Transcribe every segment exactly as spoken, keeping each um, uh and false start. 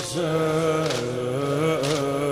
حسین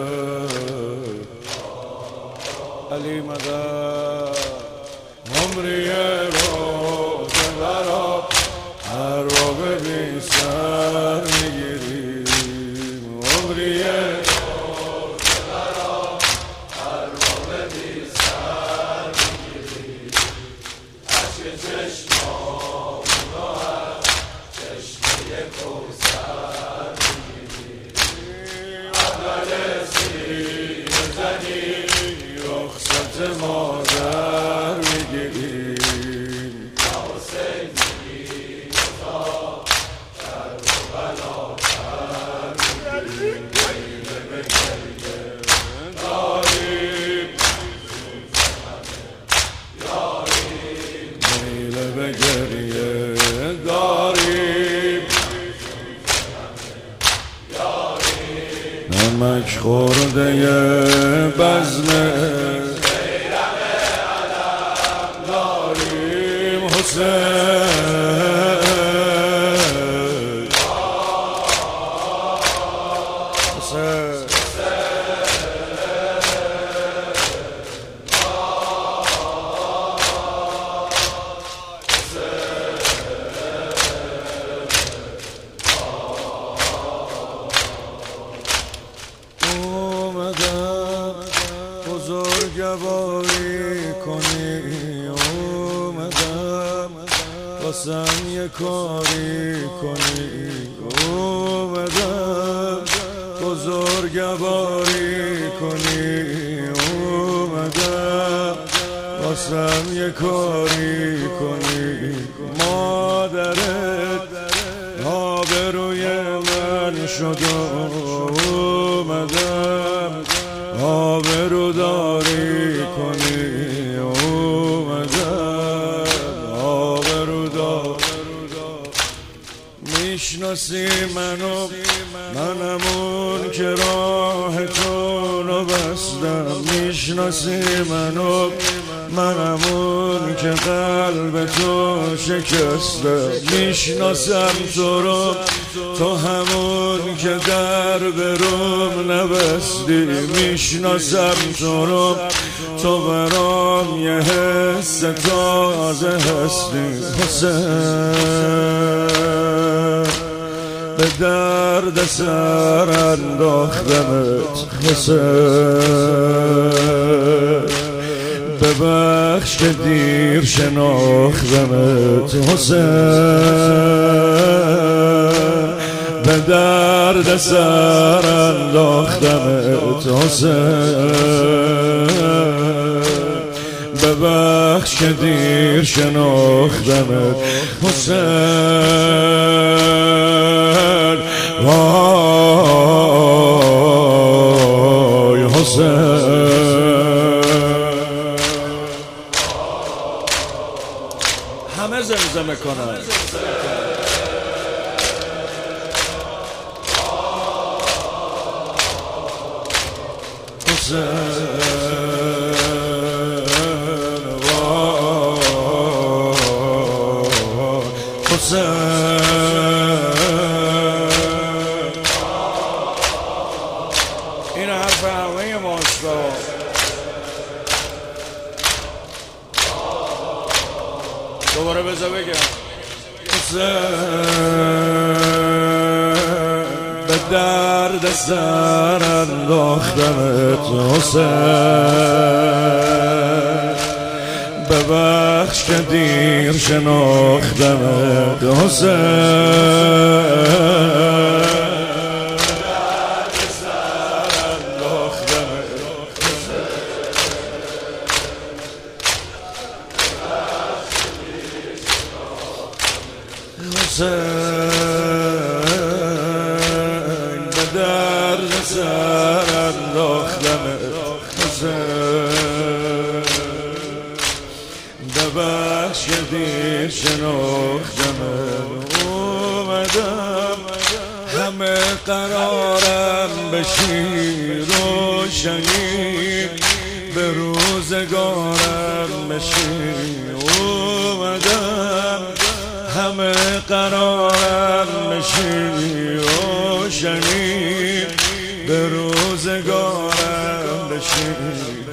علی مدد عمری روزه برا هر رو ببین سر میگیریم عمری روزه برا هر رو ببین سر میگیریم عشق چشمام رو هم چشمه کوثر میگیریم اول سینه زنی رخصت مادر میگیریم حسین میگیم تا در و بلاتر میگیریم گریه به گریه داریم گریه به گریه داریم نمک خورده بزمه حسین حسین اومدم بزرگواری کنی اومدم واسم یه کاری کنی اومدم بزرگواری کنی اومدم واسم یه کاری کنی مادرت آبروی من شد اومدم آبرو داری کنی اومدم آبرو داری میشناسی منو منمون که راه تو رو بستم میشناسی منو منمون که قلب تو شکستم میشناسم تو رو تو همون که در بروم نبستی میشناسم تو رو تو برام یه حس تازه هستی حسین به درد سر انداختمت حسین ببخش که دیر شناختمت حسین به درد سر انداختمت حسین ببخش که دیر شناختمت حسین وای حسین همه زمزمه کنن حسین این حرف همه ماست دوباره بذار بگم به درد سر انداختمت حسین ببخش که دیر شناختمت حسین به درد سر انداختمت حسین ببخش که دیر شناختمت اومدم همه قرارم بشی روشنی به روزگارم بشی اومدم همه قرارم بشی روشنی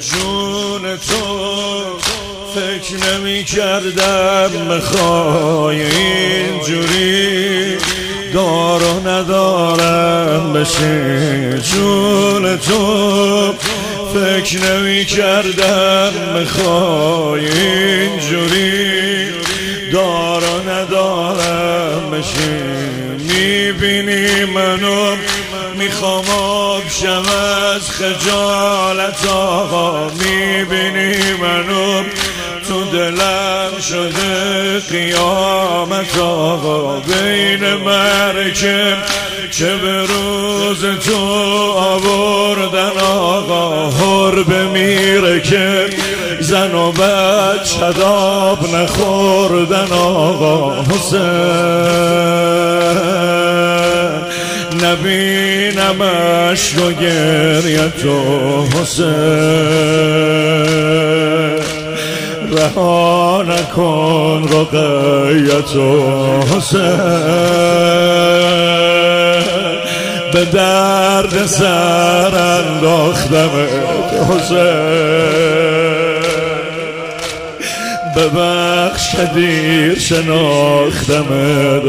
جون تو فکر نمی کردم بخوای اینجوری دار و ندارم بشه. جون تو فکر نمی کردم بخوای اینجوری دار و ندارم بشه. میبینی منو میخوام آب شم از خجالت آقا، میبینی منو تو دلم شده قیامت آقا. بین مرکب چه به روز تو آوردن آقا، هر بمیره که زن و بچه داب نخوردن آقا. حسین نبینم عشق و گریه تو حسین، رها نکن رقیت و حسین، به درد سر انداختمت حسین، ببخش که دیر شناختمت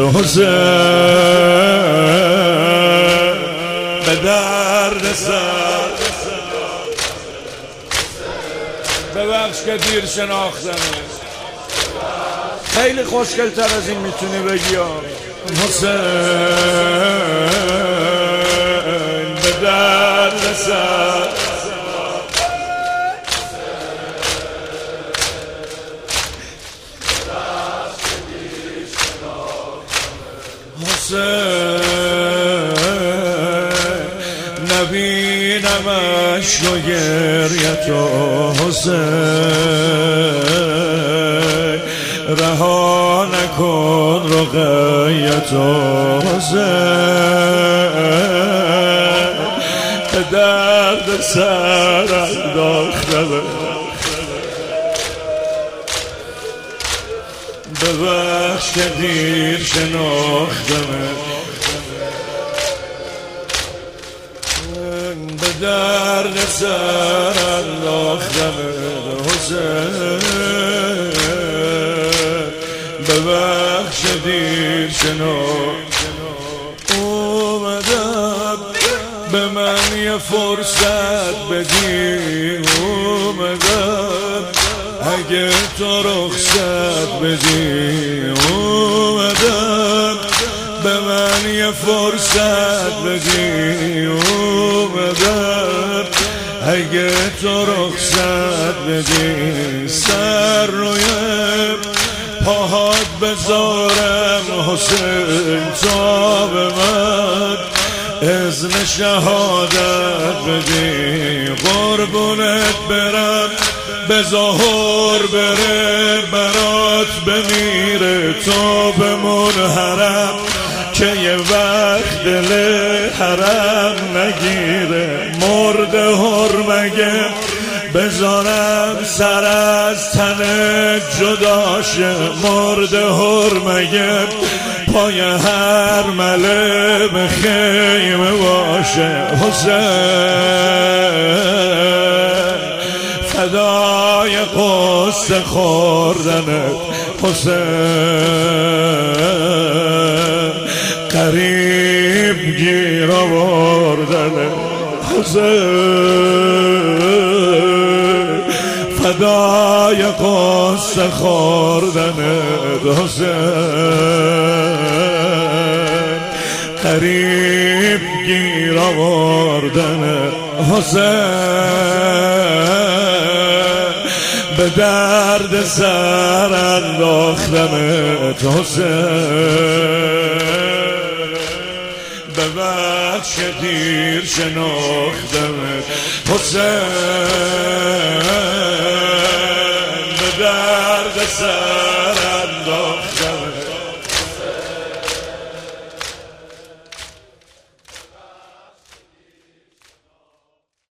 حسین، به درد سر ببخش که دیر شناختمت. خیلی خوشگل تر از این میتونی بگی حسین، به درد سر حسین، نبینم عشق و گریه تو حسین، رها نکن رقیت و حسین، به درد سر انداختمت، ببخش که دیر شناختمت، به درد سر انداختمت حسین، ببخش دیر شناختمت. اومدم به من یه فرصت بدی، اومدم اگه تو رخصت بدی، اومدم به من یه فرصت بدی، اومدم اگه تو رخصت بدی، سر روی پاهات بذارم حسین تا به من اذن شهادت بدی، قربونت برم به ظاهر بره برات بمیره تا بمون حرم که یه وقت دل حرم نگیره، مرده حرمگه بذارم سر از تن جداشه، مرده حرمگه پای هر مله به خیمه باشه حسین، فدای قصه خوردنت حسین، قریب گیر آوردنت حسین، فدای قصه خوردنت حسین، قریب گیر آوردنت حسین، به درد سر انداختمت حسین، ببخش که دیر شناختمت حسین،